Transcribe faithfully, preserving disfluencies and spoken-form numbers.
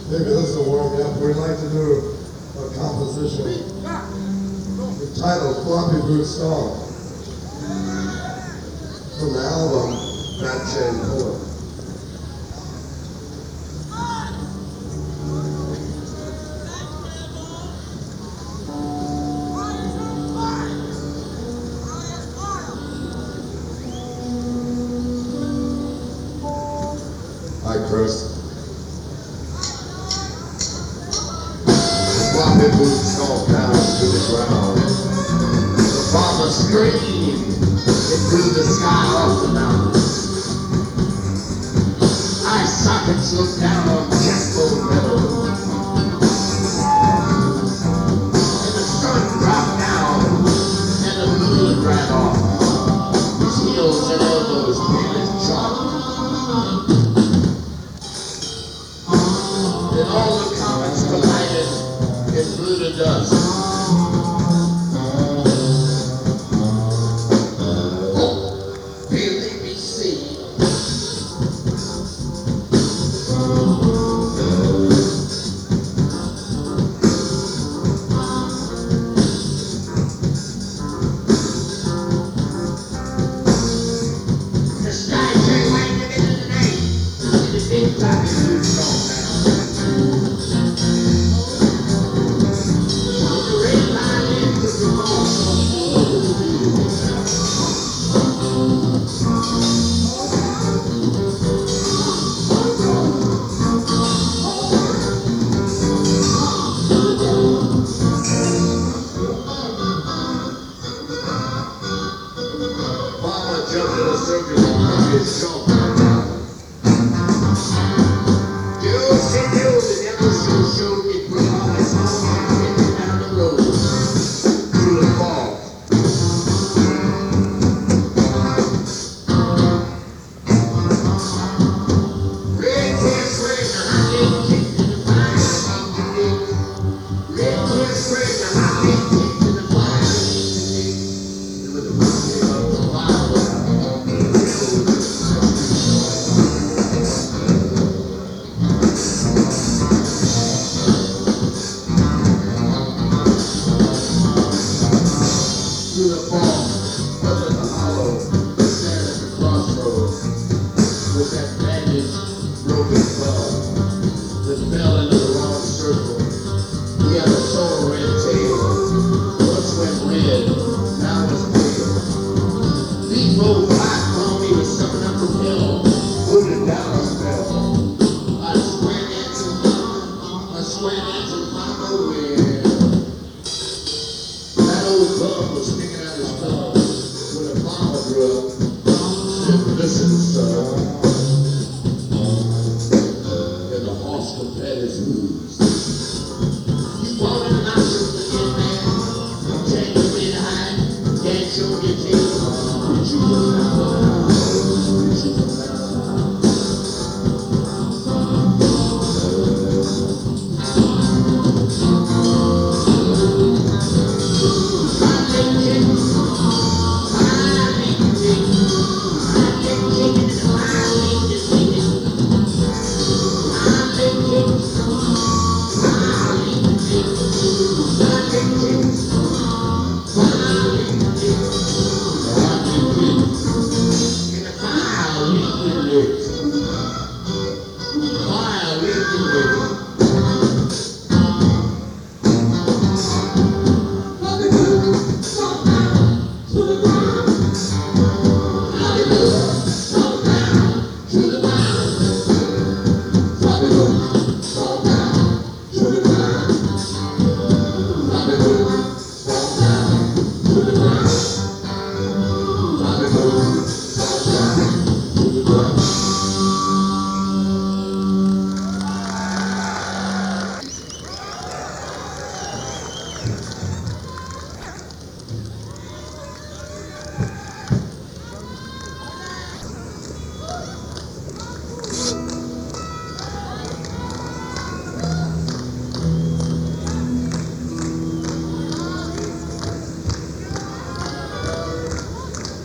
Maybe this will warm you up. We'd like to do a composition entitled Floppy Boot Song from the album Fat Chain Poet. Hi, Chris. Floppy boots fall down to the ground. The farmer screamed into the sky off the mountain. Eye sockets looked down on chestbone meadow. And the sun dropped down and the moon ran off. His heels and elbows pale as chalk. And all the comets collided in blue dust. Oh, believe me, see. The sky turned white in the middle of the night, and the big floppy boots gone down. Mama jumped in a circus on his shoulder. Dios, and Dios, and never so showed me put all his home and down the road through the fall. Red hair spraying the hot leg kicked in the fire. Red hair spraying the hot leg kicked in the fire. And with the wind came up the fire. Through the fall, up in the hollow, stand at the crossroads, with that bandaged, broken club that fell into the wrong circle. He had a soul red tail, once went red, now it's pale. These rolled black while he was sucking up the hill, rooted down a spell. I swear that's a mama, I swear that's a mama will. That old club was sticking out his tongue when a mama grew up. Said, listen, son. And the horse could pet his hooves. You want it, and I